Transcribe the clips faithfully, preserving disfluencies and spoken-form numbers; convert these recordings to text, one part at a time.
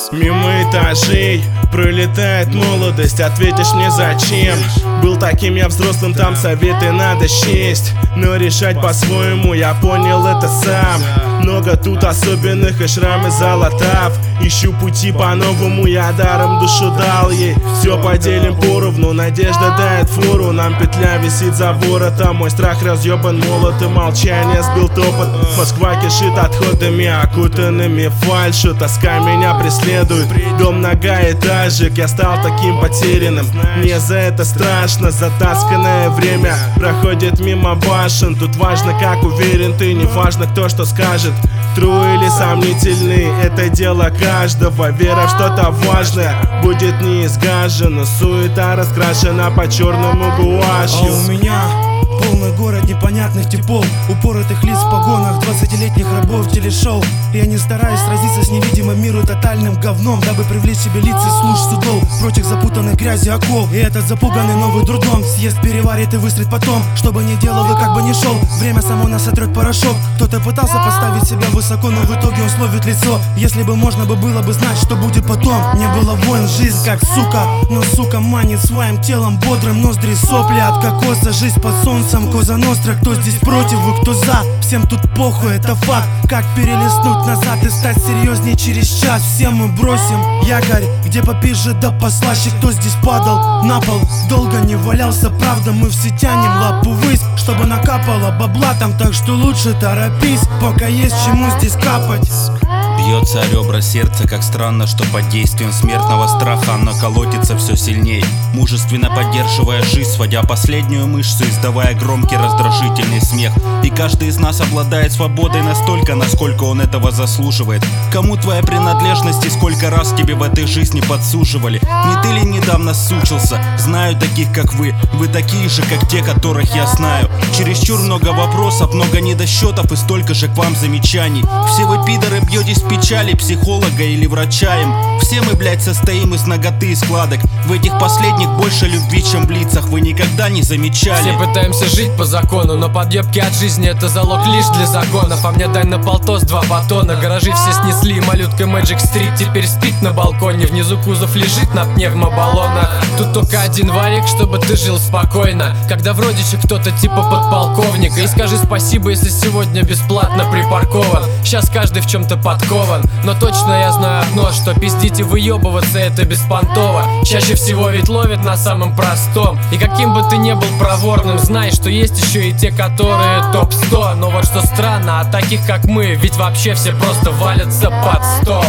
Мимо этажей пролетает молодость. Ответишь мне зачем? Был таким я взрослым, там советы надо счесть, но решать по-своему я понял это сам. Много тут особенных и шрамы золотав. Ищу пути по-новому, я даром душу дал ей. Все поделим поровну, надежда дает фору. Нам петля висит за воротом, мой страх разъебан молотом. Молчание сбил топот, Москва кишит отходами, окутанными фальшью. Тоска меня преследует, дом многоэтажек. Я стал таким потерянным, мне за это страшно. Затасканное время проходит мимо башен. Тут важно, как уверен ты, не важно, кто что скажет. True или сомнительный, это дело каждого. Вера в что-то важное будет не изгажена. Суета раскрашена по черному гуашью. А у меня полный город непонятных типов, упоротых лиц в погонах, двадцатилетних рабов в телешоу. Я не стараюсь сразиться с невидимым миру тотальным говном, дабы привлечь себе лица служб судов, прочих запутанных грязью оков. И этот запуганный новый дурдом съест, переварит и выстрелит потом. Что бы ни делал и как бы ни шел, время само нас сотрет порошок. Кто-то пытался поставить себя высоко, но в итоге он словит лицо. Если бы можно бы было бы знать, что будет потом. Не было войн, жизнь как сука, но сука манит своим телом бодрым. Ноздри сопли от кокоса, жизнь под солнцем. Коза Ностра, кто здесь против и кто за? Всем тут похуй, это факт. Как перелистнуть назад и стать серьезнее через час? Всем мы бросим якорь, где попиже да послаще. Кто здесь падал на пол, долго не валялся, правда. Мы все тянем лапу ввысь, чтобы накапало бабла там. Так что лучше торопись, пока есть чему здесь капать. Бьется о ребра сердце, как странно, что под действием смертного страха оно колотится все сильней. Мужественно поддерживая жизнь, сводя последнюю мышцу, издавая громкий раздражительный смех. И каждый из нас обладает свободой настолько, насколько он этого заслуживает. Кому твоя принадлежность и сколько раз тебе в этой жизни подсуживали? Не ты ли недавно сучился? Знаю таких, как вы. Вы такие же, как те, которых я знаю. Чересчур много вопросов, много недосчетов и столько же к вам замечаний. Все вы пидоры бьетесь в печали психолога или врача им. Все мы, блять, состоим из наготы и складок. В этих последних больше любви, чем в лицах. Вы никогда не замечали. Все пытаемся жить по закону, но подъебки от жизни это залог лишь для загонов. А мне дай на полтос два батона. Гаражи все снесли, малютка Magic Street теперь спит на балконе. Внизу кузов лежит на пневмобаллонах. Тут только один варик, чтобы ты жил спокойно, когда в родиче кто-то типа подполковника. И скажи спасибо, если сегодня бесплатно припаркован. Сейчас каждый в чем-то подкован. Но точно я знаю одно, что пиздить и выебываться это беспонтово. Чаще всего ведь ловят на самом простом. И каким бы ты ни был проворным, знай, что есть еще и те, которые топ сто. Но вот что странно, а таких как мы ведь вообще все просто валятся под стол.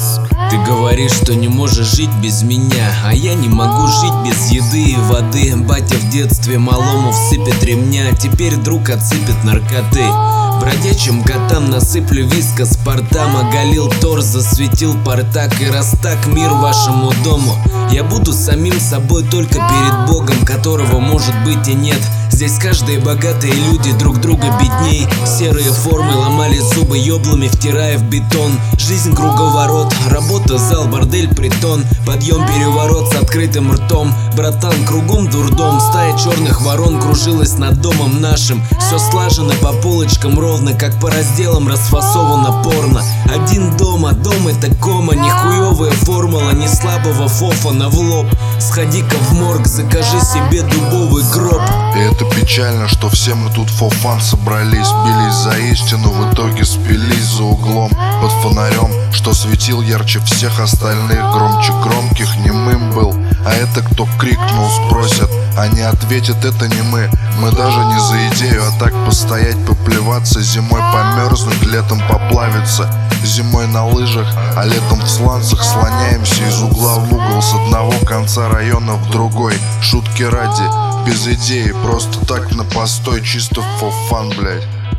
Ты говоришь, что не можешь жить без меня, а я не могу жить без еды и воды. Батя в детстве малому всыпет ремня, теперь друг отсыпет наркоты. Бродячим котам насыплю виска спартам, оголил торс, засветил портак. И раз так, мир вашему дому. Я буду самим собой только перед Богом, которого может быть и нет. Здесь каждые богатые люди друг друга бедней. Серые формы ломали зубы ёблами, втирая в бетон. Жизнь круговорот, работа, зал, бордель, притон. Подъем, переворот с открытым ртом. Братан, кругом дурдом, стая черных ворон кружилась над домом нашим. Все слажено по полочкам ровно, как по разделам расфасовано порно. Один дома, дом это кома, нихуевая формула, не слабого фофана в лоб. Сходи-ка в морг, закажи себе дубовый гроб. И это печально, что все мы тут for fun собрались, бились за истину, в итоге спились за углом под фонарем, что светил ярче всех остальных, громче громких, немым был. А это кто крикнул, спросят, они ответят, это не мы. Мы даже не за идею, а так постоять, поплеваться. Зимой померзнуть, летом поплавиться. Зимой на лыжах, а летом в сланцах слоняемся из угла в угол, с одного конца района в другой. Шутки ради, без идеи, просто так на постой, чисто for fun, блять.